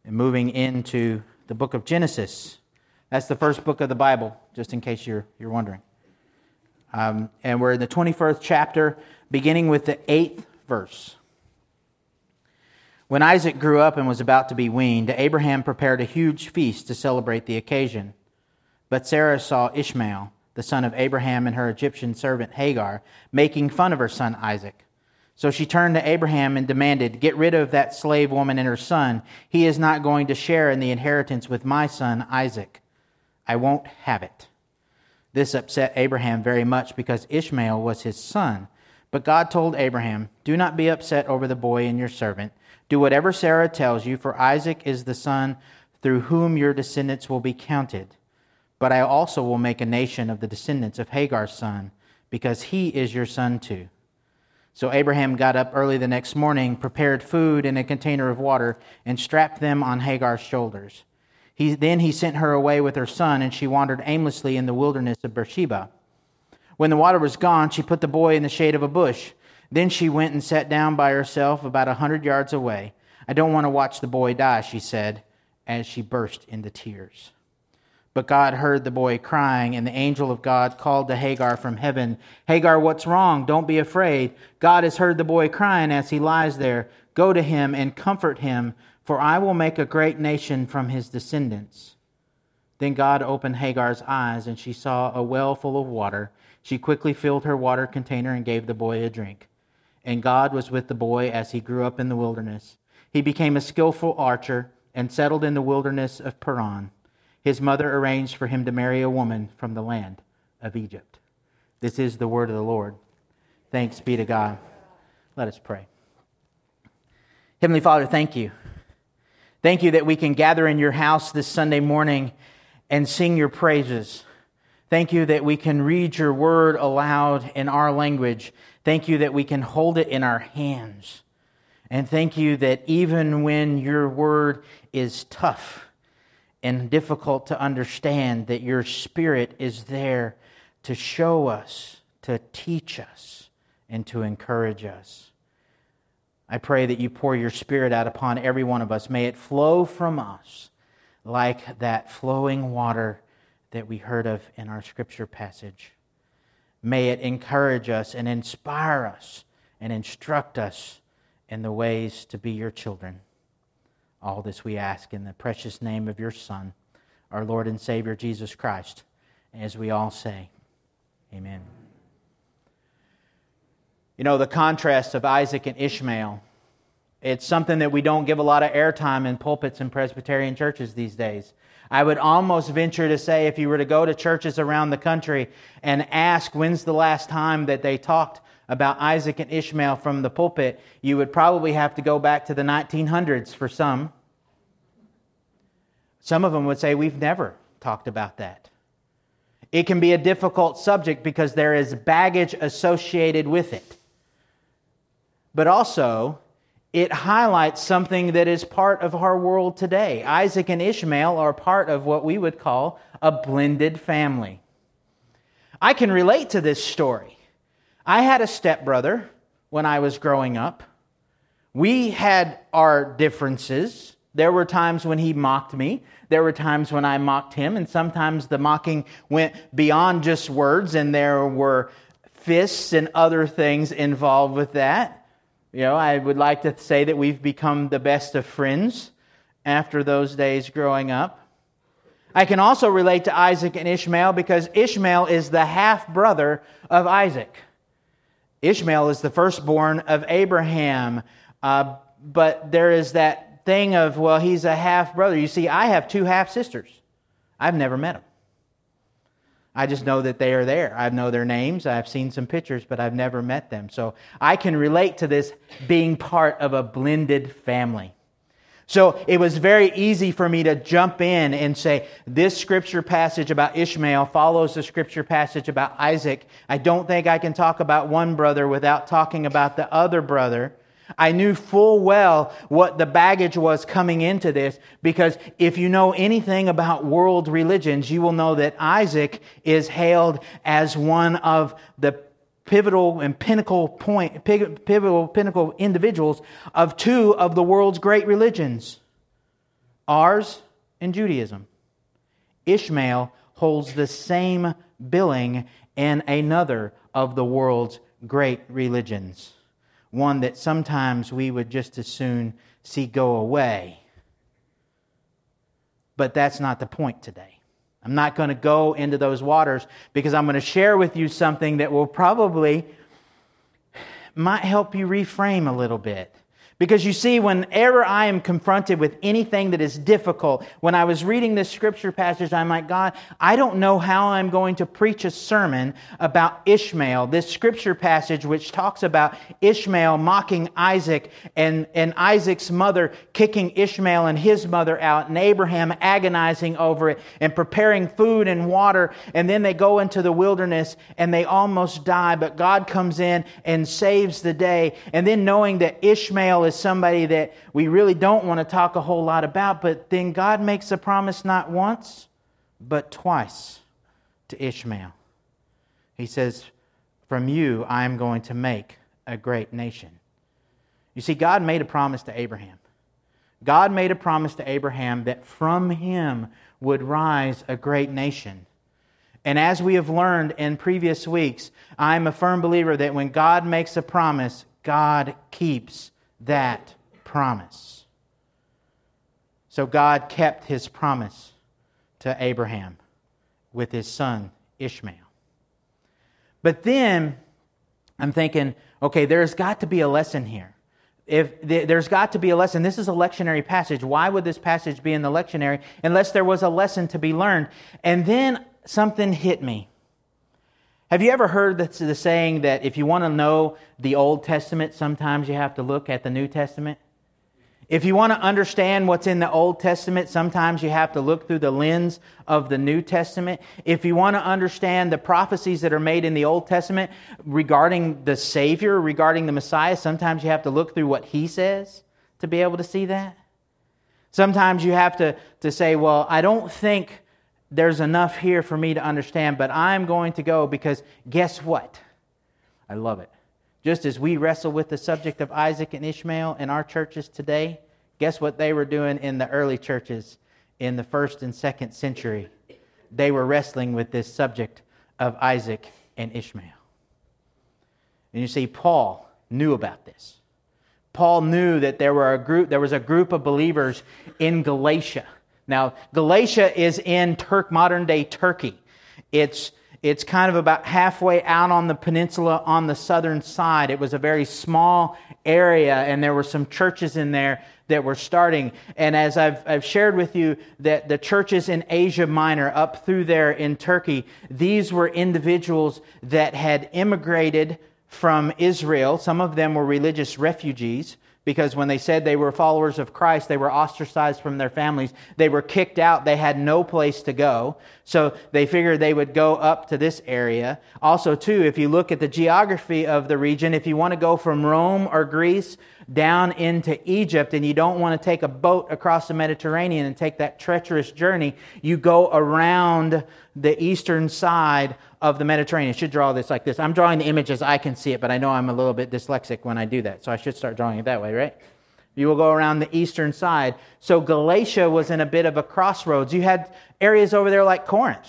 and moving into the book of Genesis. That's the first book of the Bible, just in case you're wondering. And we're in the 21st chapter, beginning with the 8th verse. When Isaac grew up and was about to be weaned, Abraham prepared a huge feast to celebrate the occasion. But Sarah saw Ishmael, the son of Abraham, and her Egyptian servant Hagar, making fun of her son Isaac. So she turned to Abraham and demanded, "Get rid of that slave woman and her son. He is not going to share in the inheritance with my son Isaac. I won't have it." This upset Abraham very much because Ishmael was his son. But God told Abraham, "Do not be upset over the boy and your servant. Do whatever Sarah tells you, for Isaac is the son through whom your descendants will be counted. But I also will make a nation of the descendants of Hagar's son, because he is your son too." So Abraham got up early the next morning, prepared food and a container of water, and strapped them on Hagar's shoulders. Then he sent her away with her son, and she wandered aimlessly in the wilderness of Beersheba. When the water was gone, she put the boy in the shade of a bush. Then she went and sat down by herself about 100 yards away. "I don't want to watch the boy die," she said, as she burst into tears. But God heard the boy crying, and the angel of God called to Hagar from heaven, "Hagar, what's wrong? Don't be afraid. God has heard the boy crying as he lies there. Go to him and comfort him, for I will make a great nation from his descendants." Then God opened Hagar's eyes, and she saw a well full of water. She quickly filled her water container and gave the boy a drink. And God was with the boy as he grew up in the wilderness. He became a skillful archer and settled in the wilderness of Paran. His mother arranged for him to marry a woman from the land of Egypt. This is the word of the Lord. Thanks be to God. Let us pray. Heavenly Father, thank you. Thank you that we can gather in your house this Sunday morning and sing your praises. Thank you that we can read your word aloud in our language. Thank you that we can hold it in our hands. And thank you that even when your word is tough and difficult to understand, that your Spirit is there to show us, to teach us, and to encourage us. I pray that you pour your Spirit out upon every one of us. May it flow from us like that flowing water that we heard of in our scripture passage. May it encourage us and inspire us and instruct us in the ways to be your children. All this we ask in the precious name of your Son, our Lord and Savior, Jesus Christ. As we all say, amen. You know, the contrast of Isaac and Ishmael, it's something that we don't give a lot of airtime in pulpits and Presbyterian churches these days. I would almost venture to say if you were to go to churches around the country and ask when's the last time that they talked about Isaac and Ishmael from the pulpit, you would probably have to go back to the 1900s for some. Some of them would say we've never talked about that. It can be a difficult subject because there is baggage associated with it. But also, it highlights something that is part of our world today. Isaac and Ishmael are part of what we would call a blended family. I can relate to this story. I had a stepbrother when I was growing up. We had our differences. There were times when he mocked me. There were times when I mocked him. And sometimes the mocking went beyond just words, and there were fists and other things involved with that. You know, I would like to say that we've become the best of friends after those days growing up. I can also relate to Isaac and Ishmael because Ishmael is the half-brother of Isaac. Ishmael is the firstborn of Abraham, but there is that thing of, well, he's a half-brother. You see, I have two half-sisters. I've never met them. I just know that they are there. I know their names. I've seen some pictures, but I've never met them. So I can relate to this being part of a blended family. So it was very easy for me to jump in and say, this scripture passage about Ishmael follows the scripture passage about Isaac. I don't think I can talk about one brother without talking about the other brother. I knew full well what the baggage was coming into this, because if you know anything about world religions, you will know that Isaac is hailed as one of the pivotal pinnacle individuals of two of the world's great religions. Ours in Judaism. Ishmael holds the same billing in another of the world's great religions, one that sometimes we would just as soon see go away. But that's not the point today. I'm not going to go into those waters because I'm going to share with you something that will probably might help you reframe a little bit. Because you see, whenever I am confronted with anything that is difficult, when I was reading this scripture passage, I'm like, God, I don't know how I'm going to preach a sermon about Ishmael. This scripture passage which talks about Ishmael mocking Isaac and Isaac's mother kicking Ishmael and his mother out, and Abraham agonizing over it and preparing food and water. And then they go into the wilderness and they almost die, but God comes in and saves the day. And then knowing that Ishmael is somebody that we really don't want to talk a whole lot about, but then God makes a promise not once, but twice to Ishmael. He says, from you I am going to make a great nation. You see, God made a promise to Abraham. God made a promise to Abraham that from him would rise a great nation. And as we have learned in previous weeks, I'm a firm believer that when God makes a promise, God keeps that promise. So God kept His promise to Abraham with his son Ishmael. But then I'm thinking, okay, there's got to be a lesson here. There's got to be a lesson. This is a lectionary passage. Why would this passage be in the lectionary unless there was a lesson to be learned? And then something hit me. Have you ever heard the saying that if you want to know the Old Testament, sometimes you have to look at the New Testament? If you want to understand what's in the Old Testament, sometimes you have to look through the lens of the New Testament. If you want to understand the prophecies that are made in the Old Testament regarding the Savior, regarding the Messiah, sometimes you have to look through what He says to be able to see that. Sometimes you have to say, well, I don't think there's enough here for me to understand, but I'm going to go because guess what? I love it. Just as we wrestle with the subject of Isaac and Ishmael in our churches today, guess what they were doing in the early churches in the 1st and 2nd century? They were wrestling with this subject of Isaac and Ishmael. And you see, Paul knew about this. Paul knew that there was a group of believers in Galatia. Now, Galatia is in modern-day Turkey. It's kind of about halfway out on the peninsula on the southern side. It was a very small area, and there were some churches in there that were starting. And as I've shared with you, that the churches in Asia Minor, up through there in Turkey, these were individuals that had immigrated from Israel. Some of them were religious refugees, because when they said they were followers of Christ, they were ostracized from their families. They were kicked out. They had no place to go. So they figured they would go up to this area. Also, too, if you look at the geography of the region, if you want to go from Rome or Greece down into Egypt and you don't want to take a boat across the Mediterranean and take that treacherous journey, you go around the eastern side of the Mediterranean. I should draw this like this. I'm drawing the image as I can see it, but I know I'm a little bit dyslexic when I do that, so I should start drawing it that way, right? You will go around the eastern side. So Galatia was in a bit of a crossroads. You had areas over there like Corinth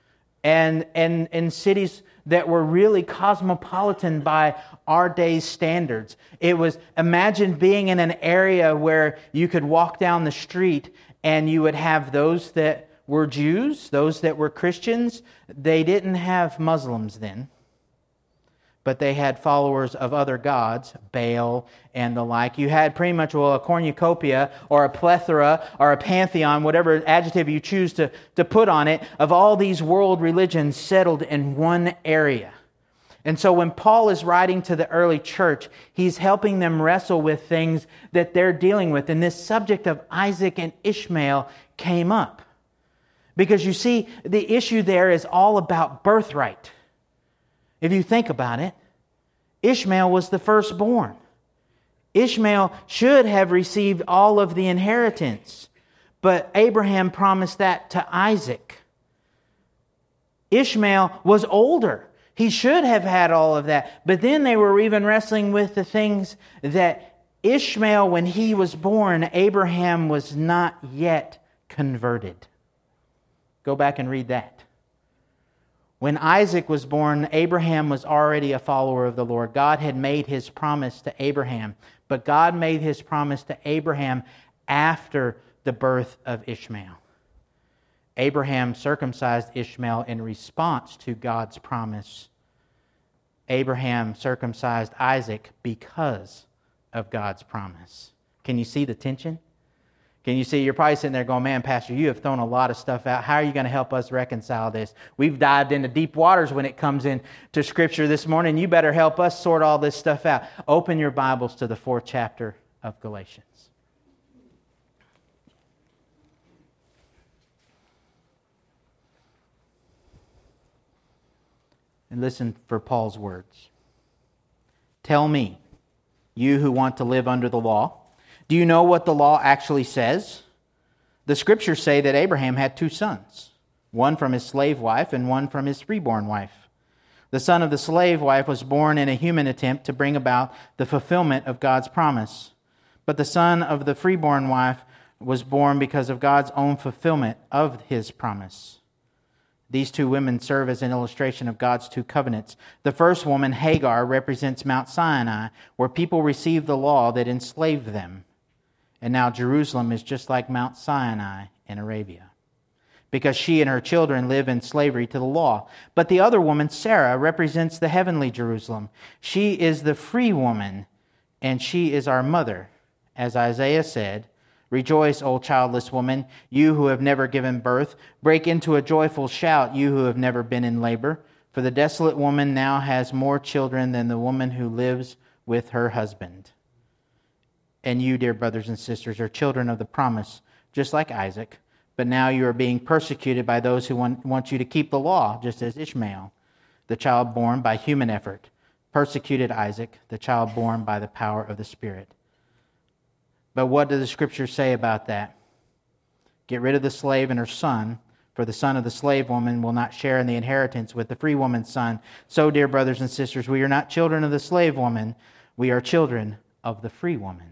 and cities that were really cosmopolitan by our day's standards. It was, imagine being in an area where you could walk down the street and you would have those that were Jews, those that were Christians. They didn't have Muslims then, but they had followers of other gods, Baal and the like. You had pretty much, a cornucopia or a plethora or a pantheon, whatever adjective you choose to put on it, of all these world religions settled in one area. And so when Paul is writing to the early church, he's helping them wrestle with things that they're dealing with. And this subject of Isaac and Ishmael came up. Because you see, the issue there is all about birthright. If you think about it, Ishmael was the firstborn. Ishmael should have received all of the inheritance, but Abraham promised that to Isaac. Ishmael was older. He should have had all of that. But then they were even wrestling with the things that Ishmael, when he was born, Abraham was not yet converted. Go back and read that. When Isaac was born, Abraham was already a follower of the Lord. God had made His promise to Abraham, but God made His promise to Abraham after the birth of Ishmael. Abraham circumcised Ishmael in response to God's promise. Abraham circumcised Isaac because of God's promise. Can you see the tension? Can you see? You're probably sitting there going, man, Pastor, you have thrown a lot of stuff out. How are you going to help us reconcile this? We've dived into deep waters when it comes into Scripture this morning. You better help us sort all this stuff out. Open your Bibles to the 4th chapter of Galatians. And listen for Paul's words. Tell me, you who want to live under the law, do you know what the law actually says? The Scriptures say that Abraham had 2 sons, one from his slave wife and one from his freeborn wife. The son of the slave wife was born in a human attempt to bring about the fulfillment of God's promise. But the son of the freeborn wife was born because of God's own fulfillment of His promise. These 2 women serve as an illustration of God's 2 covenants. The first woman, Hagar, represents Mount Sinai, where people received the law that enslaved them. And now Jerusalem is just like Mount Sinai in Arabia, because she and her children live in slavery to the law. But the other woman, Sarah, represents the heavenly Jerusalem. She is the free woman, and she is our mother. As Isaiah said, "Rejoice, O childless woman, you who have never given birth. Break into a joyful shout, you who have never been in labor. For the desolate woman now has more children than the woman who lives with her husband." And you, dear brothers and sisters, are children of the promise, just like Isaac. But now you are being persecuted by those who want you to keep the law, just as Ishmael, the child born by human effort, persecuted Isaac, the child born by the power of the Spirit. But what do the Scriptures say about that? Get rid of the slave and her son, for the son of the slave woman will not share in the inheritance with the free woman's son. So, dear brothers and sisters, we are not children of the slave woman, we are children of the free woman.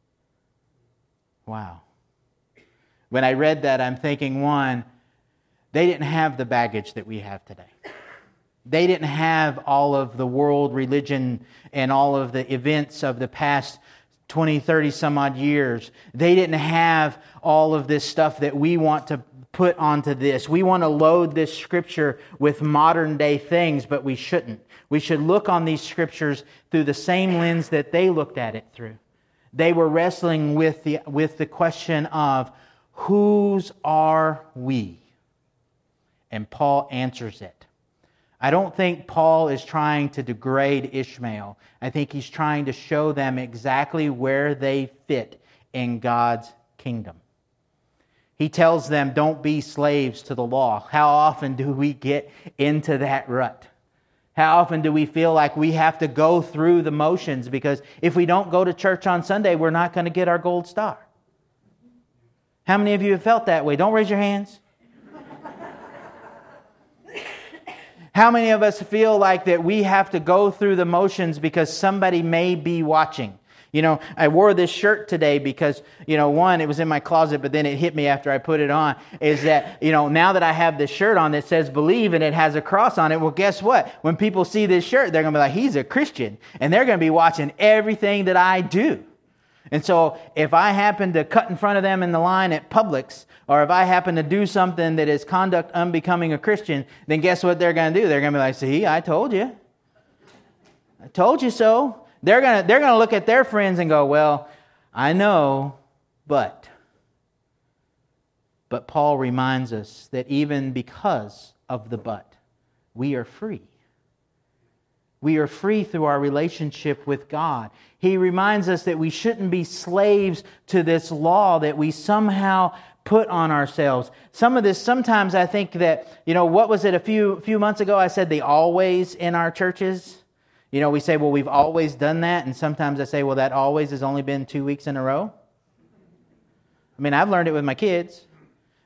Wow. When I read that, I'm thinking, one, they didn't have the baggage that we have today. They didn't have all of the world religion and all of the events of the past 20, 30 some odd years. They didn't have all of this stuff that we want to put onto this. We want to load this Scripture with modern day things, but we shouldn't. We should look on these Scriptures through the same lens that they looked at it through. They were wrestling with the question of, whose are we? And Paul answers it. I don't think Paul is trying to degrade Ishmael. I think he's trying to show them exactly where they fit in God's kingdom. He tells them, don't be slaves to the law. How often do we get into that rut? How often do we feel like we have to go through the motions because if we don't go to church on Sunday, we're not going to get our gold star? How many of you have felt that way? Don't raise your hands. How many of us feel like that we have to go through the motions because somebody may be watching? You know, I wore this shirt today because, one, it was in my closet, but then it hit me after I put it on, is that, now that I have this shirt on that says believe and it has a cross on it, well, guess what? When people see this shirt, they're going to be like, he's a Christian. And they're going to be watching everything that I do. And so if I happen to cut in front of them in the line at Publix, or if I happen to do something that is conduct unbecoming a Christian, then guess what they're going to do? They're going to be like, see, I told you. I told you so. They're going to look at their friends and go, well, I know, but Paul reminds us that even because of the but, we are free. We are free through our relationship with God. He reminds us that we shouldn't be slaves to this law that we somehow put on ourselves. Some of this, sometimes I think that, what was it a few months ago? I said the always in our churches. We say, well, we've always done that. And sometimes I say, well, that always has only been 2 weeks in a row. I mean, I've learned it with my kids.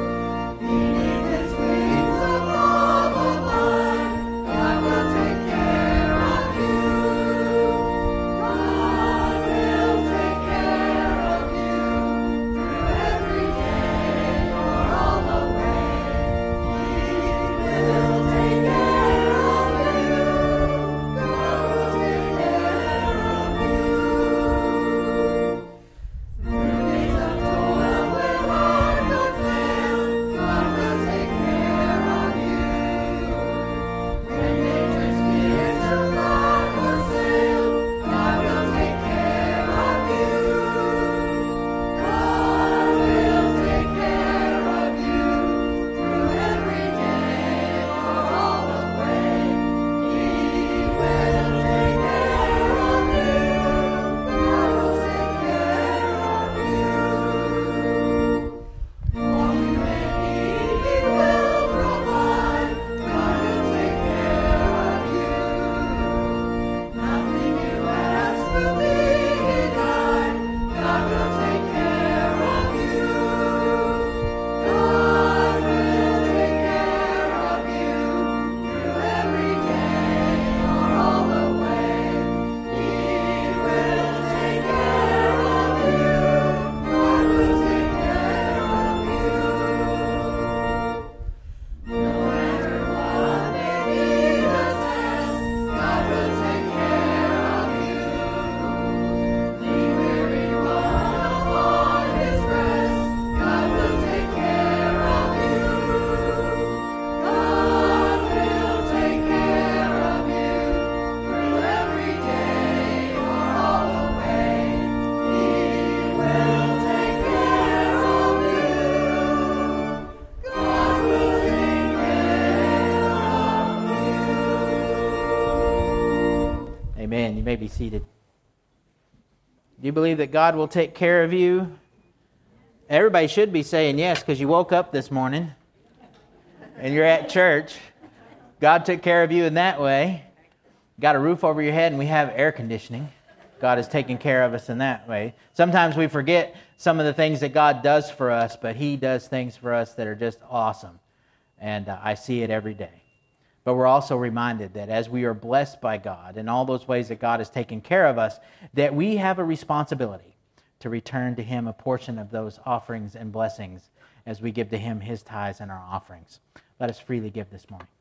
Amen. You may be seated. Do you believe that God will take care of you? Everybody should be saying yes, because you woke up this morning and you're at church. God took care of you in that way. Got a roof over your head and we have air conditioning. God is taking care of us in that way. Sometimes we forget some of the things that God does for us, but He does things for us that are just awesome. And I see it every day. But we're also reminded that as we are blessed by God in all those ways that God has taken care of us, that we have a responsibility to return to Him a portion of those offerings and blessings as we give to Him His tithes and our offerings. Let us freely give this morning.